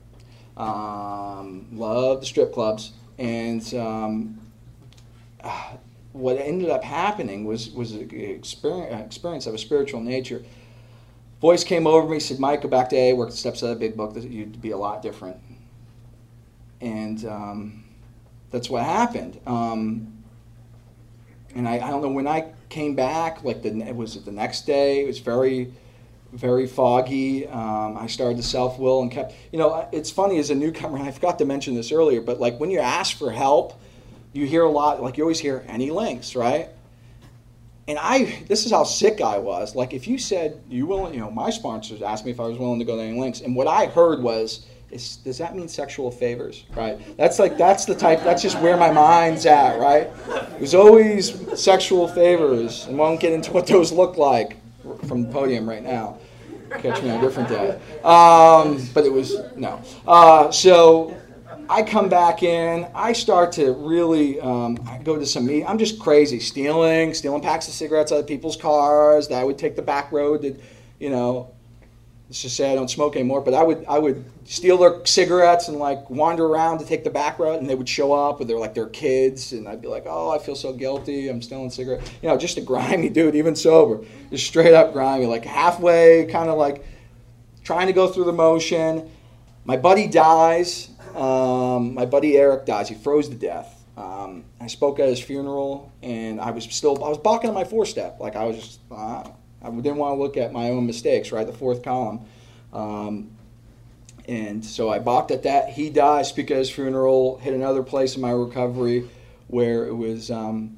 Um, love the strip clubs. And um, uh, what ended up happening was, was an experience, experience of a spiritual nature. Voice came over me, said, Mike, go back to A A, work the steps of that big book, that you'd be a lot different. And um, that's what happened. Um, and I, I don't know, when I came back, like the, it was the next day, it was very, very foggy. Um, I started to self-will and kept, you know, it's funny as a newcomer, and I forgot to mention this earlier, but like when you ask for help, you hear a lot, like you always hear, any links, right? And I, this is how sick I was. Like if you said, you willing, you know, my sponsors asked me if I was willing to go to any links. And what I heard was, is, does that mean sexual favors, right? That's like, that's the type, that's just where my mind's at, right? It was always sexual favors. And won't get into what those look like from the podium right now. Catch me on a different day. Um, but it was, no. Uh, so I come back in, I start to really, um, I go to some meet. I'm just crazy, stealing, stealing packs of cigarettes out of people's cars. That I would take the back road to, you know, let's just say I don't smoke anymore, but I would I would steal their cigarettes and like wander around to take the back road, and they would show up with their like their kids, and I'd be like, oh, I feel so guilty, I'm stealing cigarettes. You know, just a grimy dude, even sober, just straight up grimy, like halfway, kind of like trying to go through the motion. My buddy dies. Um, my buddy Eric dies. He froze to death. Um, I spoke at his funeral, and I was still I was balking on my four step, like I was just. Uh, I didn't want to look at my own mistakes, right? The fourth column. Um, and so I balked at that. He died, speak at his funeral, hit another place in my recovery where it was, um,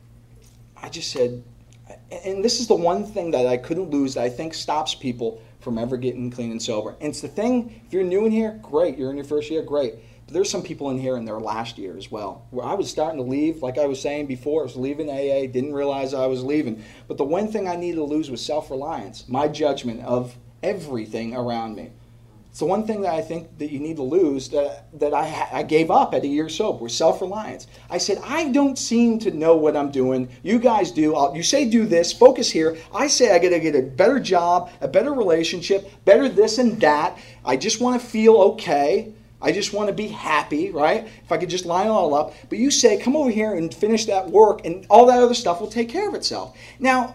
I just said, and this is the one thing that I couldn't lose that I think stops people from ever getting clean and sober. And it's the thing, if you're new in here, great. You're in your first year, great. But there's some people in here in their last year as well, where I was starting to leave, like I was saying before, I was leaving A A, didn't realize I was leaving. But the one thing I needed to lose was self-reliance, my judgment of everything around me. It's the one thing that I think that you need to lose that, that I, I gave up at a year sober, was self-reliance. I said, I don't seem to know what I'm doing. You guys do. I'll, you say do this, focus here. I say I got to get a better job, a better relationship, better this and that. I just want to feel okay. I just want to be happy, right? If I could just line it all up. But you say, come over here and finish that work, and all that other stuff will take care of itself. Now,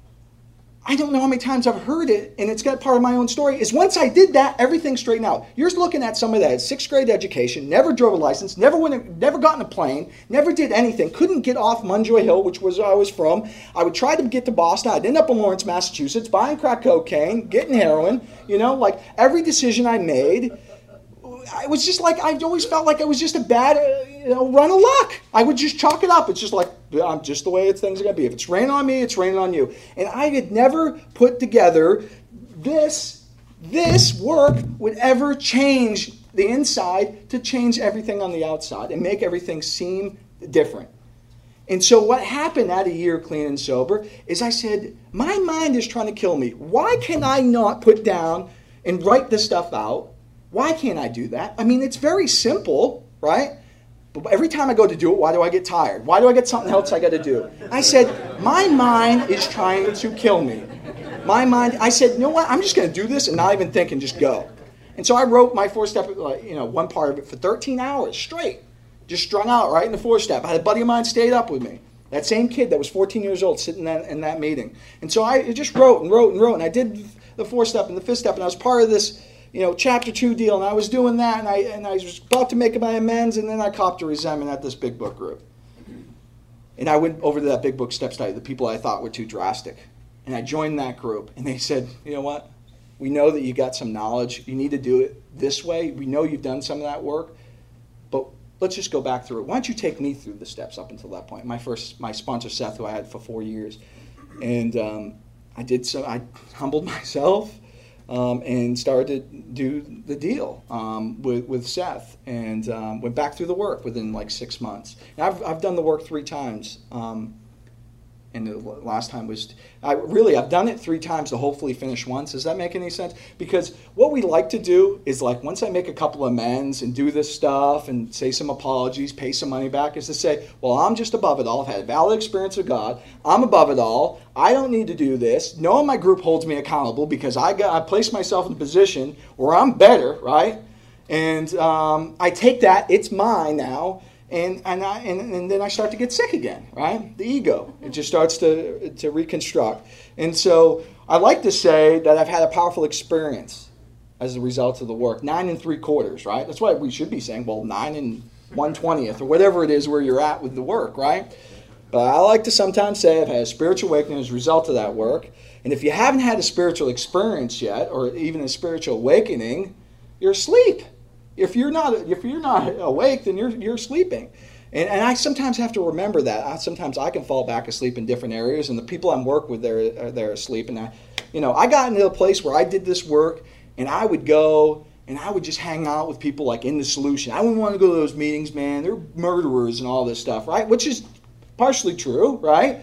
I don't know how many times I've heard it, and it's got part of my own story, is once I did that, everything straightened out. You're looking at somebody that had sixth grade education, never drove a license, never went, never got in a plane, never did anything, couldn't get off Munjoy Hill, which was where I was from. I would try to get to Boston. I'd end up in Lawrence, Massachusetts, buying crack cocaine, getting heroin. You know, like every decision I made, I was just like, I always felt like it was just a bad, uh, you know, run of luck. I would just chalk it up. It's just like, I'm just the way it's, things are going to be. If it's raining on me, it's raining on you. And I had never put together this, this work would ever change the inside to change everything on the outside and make everything seem different. And so what happened at a year clean and sober is I said, my mind is trying to kill me. Why can I not put down and write this stuff out? Why can't I do that? I mean, it's very simple, right? But every time I go to do it, why do I get tired? Why do I get something else I got to do? I said, my mind is trying to kill me. My mind, I said, you know what? I'm just going to do this and not even think and just go. And so I wrote my four-step, you know, one part of it for thirteen hours straight. Just strung out right in the four-step. I had a buddy of mine stayed up with me. That same kid that was fourteen years old sitting in that, in that meeting. And so I just wrote and wrote and wrote. And I did the fourth step and the fifth step, and I was part of this, you know, chapter two deal, and I was doing that, and I and I was about to make my amends, and then I copped a resentment at this big book group. And I went over to that big book step study, the people I thought were too drastic. And I joined that group, and they said, you know what? We know that you got some knowledge. You need to do it this way. We know you've done some of that work, but let's just go back through it. Why don't you take me through the steps up until that point? My first, my sponsor, Seth, who I had for four years. And um, I did so, I humbled myself. Um, and started to do the deal um, with, with Seth, and um, went back through the work within like six months. And I've I've done the work three times, um, and the last time was I really I've done it three times to hopefully finish once. Does that make any sense? Because what we like to do is, like, once I make a couple amends and do this stuff and say some apologies, pay some money back, is to say, well, I'm just above it all. I've had a valid experience with God. I'm above it all. I don't need to do this. No one in my group holds me accountable because I got I placed myself in a position where I'm better, right? And um, I take that. It's mine now. And and, I, and and then I start to get sick again, right? The ego. It just starts to, to reconstruct. And so I like to say that I've had a powerful experience as a result of the work. Nine and three quarters, right? That's why we should be saying, well, nine and one twentieth, or whatever it is where you're at with the work, right? But I like to sometimes say I've had a spiritual awakening as a result of that work. And if you haven't had a spiritual experience yet, or even a spiritual awakening, you're asleep. If you're not if you're not awake, then you're you're sleeping. And, and I sometimes have to remember that. I, sometimes I can fall back asleep in different areas, and the people I'm working with, they're, they're asleep. And I, you know, I got into a place where I did this work, and I would go and I would just hang out with people like in the solution. I wouldn't want to go to those meetings, man. They're murderers and all this stuff, right? Which is partially true, right?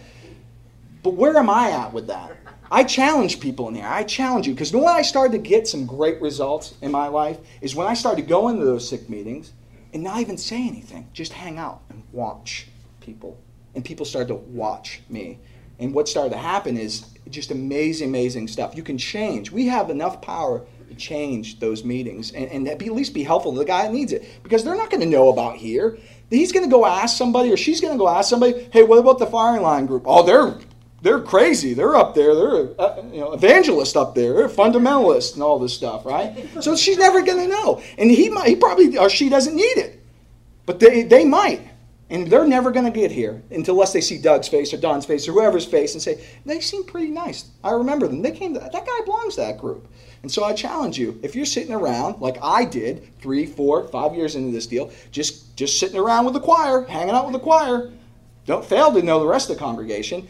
But where am I at with that? I challenge people in here. I challenge you. Because when I started to get some great results in my life is when I started going to those sick meetings and not even say anything. Just hang out and watch people. And people started to watch me. And what started to happen is just amazing, amazing stuff. You can change. We have enough power to change those meetings and, and at least be helpful to the guy that needs it. Because they're not going to know about here. He's going to go ask somebody, or she's going to go ask somebody, hey, what about the firing line group? Oh, they're they're crazy. They're up there. They're uh, you know evangelists up there. They're fundamentalists and all this stuff, right? So she's never going to know. And he might, he probably, or she doesn't need it. But they, they might. And they're never going to get here unless they see Doug's face or Don's face or whoever's face and say, they seem pretty nice. I remember them. They came to, that guy belongs to that group. And so I challenge you, if you're sitting around like I did three, four, five years into this deal, just, just sitting around with the choir, hanging out with the choir, don't fail to know the rest of the congregation,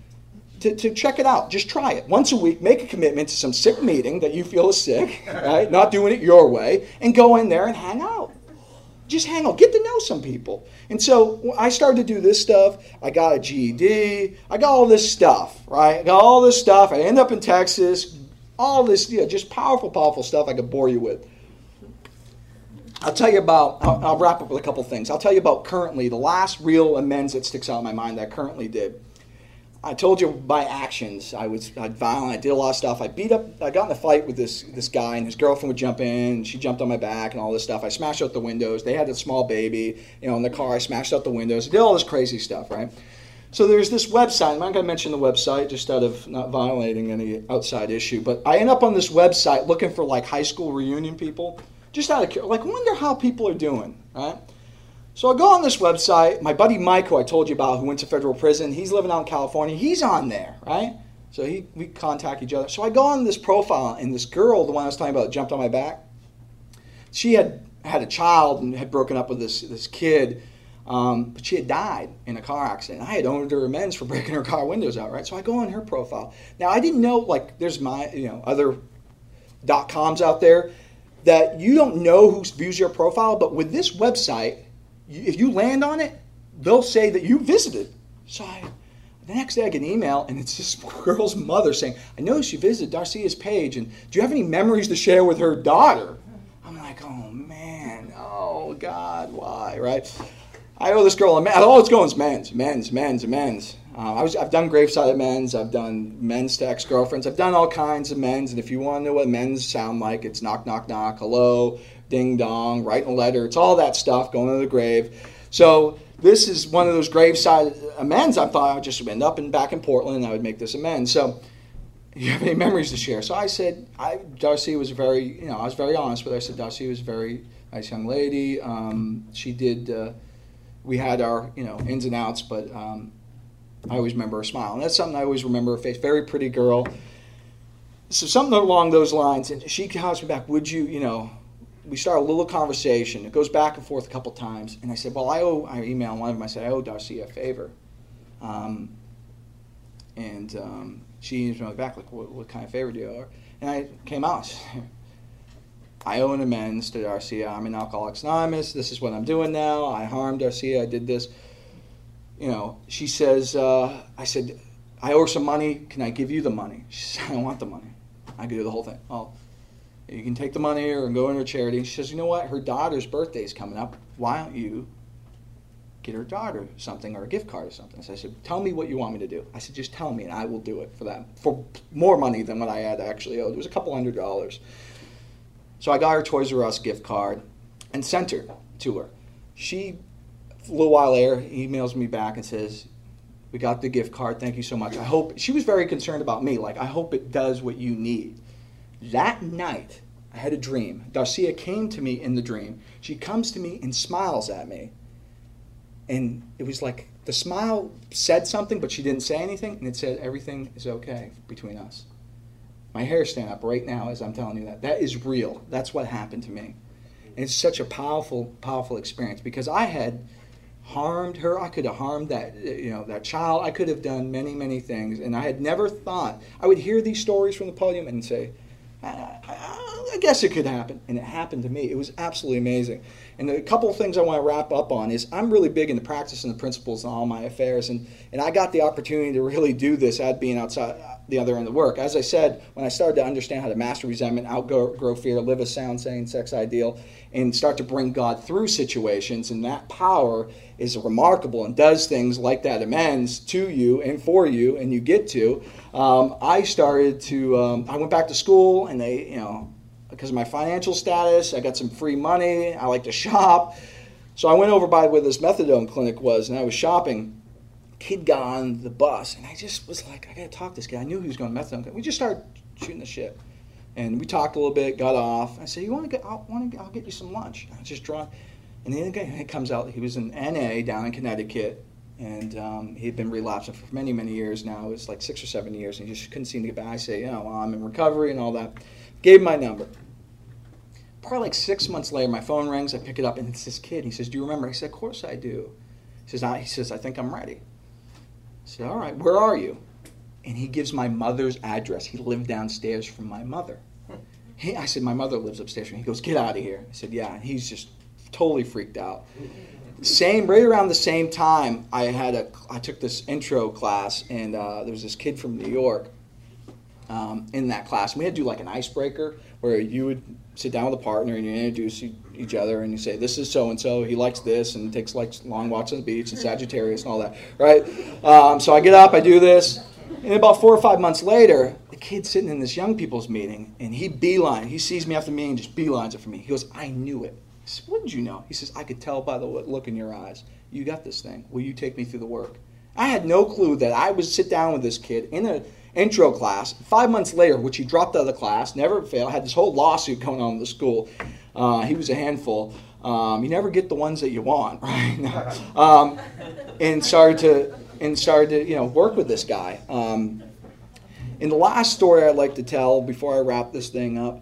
to, to check it out. Just try it. Once a week, make a commitment to some sick meeting that you feel is sick, right? Not doing it your way, and go in there and hang out. Just hang out. Get to know some people. And so I started to do this stuff. I got a G E D. I got all this stuff, right? I got all this stuff. I end up in Texas. All this, you know, just powerful, powerful stuff I could bore you with. I'll tell you about, I'll, I'll wrap up with a couple things. I'll tell you about currently, the last real amends that sticks out in my mind that I currently did. I told you by actions, I was I violent, I did a lot of stuff. I beat up, I got in a fight with this this guy, and his girlfriend would jump in, and she jumped on my back and all this stuff. I smashed out the windows. They had a small baby, you know, in the car. I smashed out the windows. I did all this crazy stuff, right? So there's this website. I'm not going to mention the website just out of not violating any outside issue, but I end up on this website looking for like high school reunion people, just out of curiosity, like wonder how people are doing, right? So I go on this website. My buddy Mike, who I told you about, who went to federal prison, he's living out in California. He's on there, right? So he we contact each other. So I go on this profile, and this girl, the one I was talking about, jumped on my back. She had had a child and had broken up with this this kid, um, but she had died in a car accident. I had owed her amends for breaking her car windows out, right? So I go on her profile. Now I didn't know, like, there's my you know other dot coms out there that you don't know who views your profile, but with this website, if you land on it, they'll say that you visited. So I, the next day I get an email, and it's this girl's mother saying, I noticed you visited Darcia's page, and do you have any memories to share with her daughter? I'm like, oh, man, oh, God, why, right? I owe this girl a man. All it's going is men's, men's, men's, men's. Uh, I was, I've done graveside men's. I've done men's to ex-girlfriends. I've done all kinds of men's, and if you want to know what men's sound like, it's knock, knock, knock, hello, ding dong, writing a letter. It's all that stuff going to the grave. So this is one of those graveside amends. I thought I would just end up in, back in Portland and I would make this amends. So you have any memories to share? So I said, I, Darcy was very, you know, I was very honest with her. I said, Darcy was a very nice young lady. Um, she did, uh, we had our, you know, ins and outs, but um, I always remember her smile. And that's something I always remember her face. Very pretty girl. So something along those lines. And she calls me back, would you, you know, we start a little conversation. It goes back and forth a couple times. And I said, well, I owe, I emailed one of them. I said, I owe Darcy a favor. Um, and um, she emailed me back, like, what, what kind of favor do you owe her? And I came out. I owe an amends to Darcy. I'm in Alcoholics Anonymous. This is what I'm doing now. I harmed Darcy. I did this. You know, she says, uh, I said, I owe her some money. Can I give you the money? She said, I don't want the money. I could do the whole thing. Oh, you can take the money or go into a charity. She says, you know what? Her daughter's birthday is coming up. Why don't you get her daughter something or a gift card or something? So I said, tell me what you want me to do. I said, just tell me and I will do it for that. For more money than what I had actually owed. It was a couple hundred dollars. So I got her Toys R Us gift card and sent her to her. She, a little while later, emails me back and says, we got the gift card. Thank you so much. I hope, she was very concerned about me. Like, I hope it does what you need. That night, I had a dream. Darcia came to me in the dream. She comes to me and smiles at me. And it was like, the smile said something, but she didn't say anything. And it said, everything is okay between us. My hair's standing up right now as I'm telling you that. That is real. That's what happened to me. And it's such a powerful, powerful experience because I had harmed her. I could have harmed that, you know, that child. I could have done many, many things. And I had never thought. I would hear these stories from the podium and say, I, I, I guess it could happen. And it happened to me. It was absolutely amazing. And a couple of things I want to wrap up on is I'm really big into practicing the principles in all my affairs. And, and I got the opportunity to really do this at being outside the other end of the work. As I said, when I started to understand how to master resentment, outgrow fear, live a sound, sane, sex ideal, and start to bring God through situations, and that power is remarkable and does things like that amends to you and for you, and you get to. Um, I started to, um, I went back to school, and they, you know, because of my financial status, I got some free money. I like to shop. So I went over by where this methadone clinic was, and I was shopping. Kid got on the bus, and I just was like, I got to talk to this guy. I knew he was going to methadone clinic. We just started shooting the shit. And we talked a little bit, got off. I said, you want to get, I'll, want to, I'll get you some lunch. I was just drunk. And then the guy comes out, he was in N A down in Connecticut, and um, he had been relapsing for many, many years now. It was like six or seven years, and he just couldn't seem to get back. I say, you know, well, I'm in recovery and all that. Gave him my number. Probably like six months later, my phone rings. I pick it up, and it's this kid. He says, do you remember? I said, of course I do. He says, I, he says, I think I'm ready. I said, all right, where are you? And he gives my mother's address. He lived downstairs from my mother. He, I said, my mother lives upstairs from me. He goes, get out of here. I said, yeah. And he's just totally freaked out. Same, right around the same time, I had a, I took this intro class, and uh, there was this kid from New York um, in that class. We had to do like an icebreaker where you would sit down with a partner and you introduce each other and you say, this is so-and-so, he likes this, and takes like long walks on the beach and Sagittarius and all that, right? Um, so I get up, I do this, and about four or five months later, the kid's sitting in this young people's meeting, and he beeline, he sees me after the meeting, just beelines it for me. He goes, I knew it. I said, what did you know? He says, I could tell by the look in your eyes. You got this thing. Will you take me through the work? I had no clue that I would sit down with this kid in an intro class. Five months later, which he dropped out of the class, never failed, had this whole lawsuit going on in the school. Uh, he was a handful. Um, you never get the ones that you want, right? um, and started to and started to you know work with this guy. Um, and the last story I'd like to tell before I wrap this thing up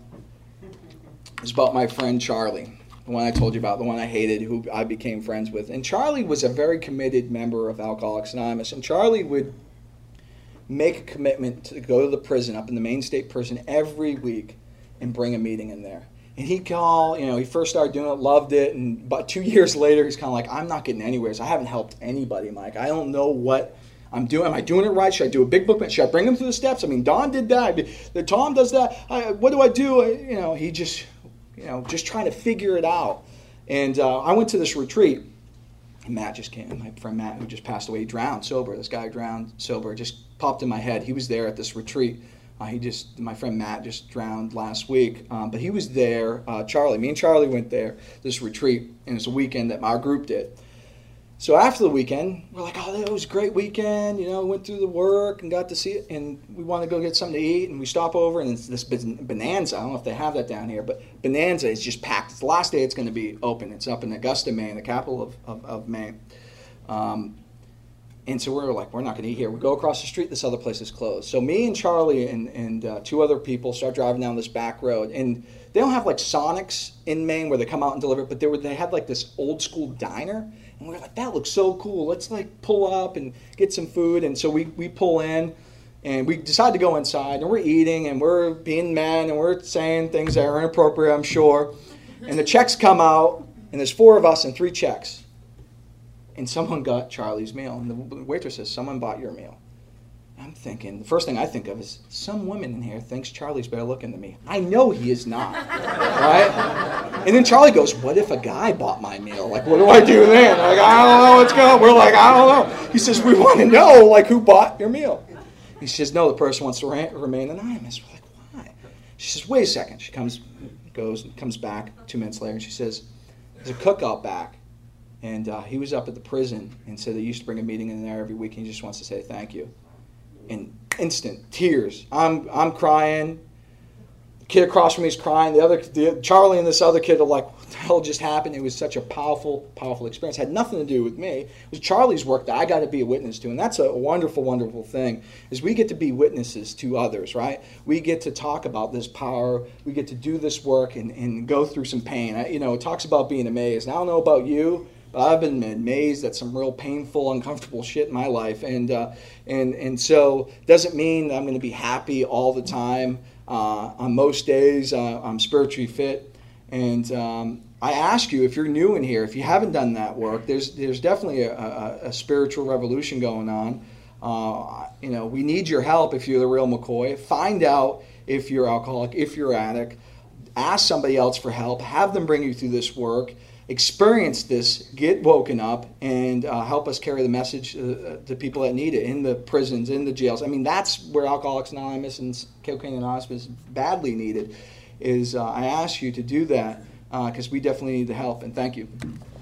is about my friend Charlie, the one I told you about, the one I hated, who I became friends with. And Charlie was a very committed member of Alcoholics Anonymous. And Charlie would make a commitment to go to the prison up in the Maine State Prison every week and bring a meeting in there. And he'd call, you know, he first started doing it, loved it, and about two years later, he's kind of like, I'm not getting anywhere. I haven't helped anybody, Mike. I don't know what I'm doing. Am I doing it right? Should I do a big book? Should I bring them through the steps? I mean, Don did that. The Tom does that. I, what do I do? I, you know, he just, you know, just trying to figure it out. And uh, I went to this retreat, and Matt just came. My friend Matt, who just passed away, drowned sober. This guy drowned sober. Just popped in my head. He was there at this retreat. Uh, he just, my friend Matt just drowned last week, um, but he was there. Uh, Charlie, me and Charlie went there, this retreat, and it's a weekend that our group did. So after the weekend, we're like, oh, that was a great weekend. You know, went through the work and got to see it. And we want to go get something to eat. And we stop over, and it's this Bonanza. I don't know if they have that down here, but Bonanza is just packed. It's the last day it's going to be open. It's up in Augusta, Maine, the capital of, of, of Maine. Um, and so we're like, we're not going to eat here. We go across the street. This other place is closed. So me and Charlie and, and uh, two other people start driving down this back road. And they don't have like Sonics in Maine where they come out and deliver, but they were they had like this old school diner. And we're like, that looks so cool. Let's like pull up and get some food. And so we, we pull in and we decide to go inside and we're eating and we're being men and we're saying things that are inappropriate, I'm sure. And the checks come out and there's four of us and three checks. And someone got Charlie's meal. And the waitress says, someone bought your meal. I'm thinking, the first thing I think of is, some woman in here thinks Charlie's better looking than me. I know he is not, right? And then Charlie goes, what if a guy bought my meal? Like, what do I do then? Like, I don't know what's going on. We're like, I don't know. He says, we want to know, like, who bought your meal? He says, no, the person wants to ra- remain anonymous. We're like, why? She says, wait a second. She comes, goes, and comes back two minutes later, and she says, there's a cook out back. And uh, he was up at the prison and said they used to bring a meeting in there every week, and he just wants to say thank you. And instant tears. I'm I'm crying. The kid across from me is crying. The other, the, Charlie and this other kid are like, what the hell just happened? It was such a powerful, powerful experience. It had nothing to do with me. It was Charlie's work that I got to be a witness to. And that's a wonderful, wonderful thing, is we get to be witnesses to others, right? We get to talk about this power. We get to do this work and, and go through some pain. I, you know, it talks about being amazed. And I don't know about you, but I've been amazed at some real painful, uncomfortable shit in my life. And uh, and and so doesn't mean that I'm going to be happy all the time. Uh, on most days, uh, I'm spiritually fit. And um, I ask you, if you're new in here, if you haven't done that work, there's there's definitely a, a, a spiritual revolution going on. Uh, you know, we need your help if you're the real McCoy. Find out if you're alcoholic, if you're addict. Ask somebody else for help. Have them bring you through this work. Experience this, get woken up, and uh, help us carry the message uh, to people that need it in the prisons, in the jails. I mean, that's where Alcoholics Anonymous and Cocaine Anonymous is badly needed. Is uh, I ask you to do that because uh, we definitely need the help, and thank you.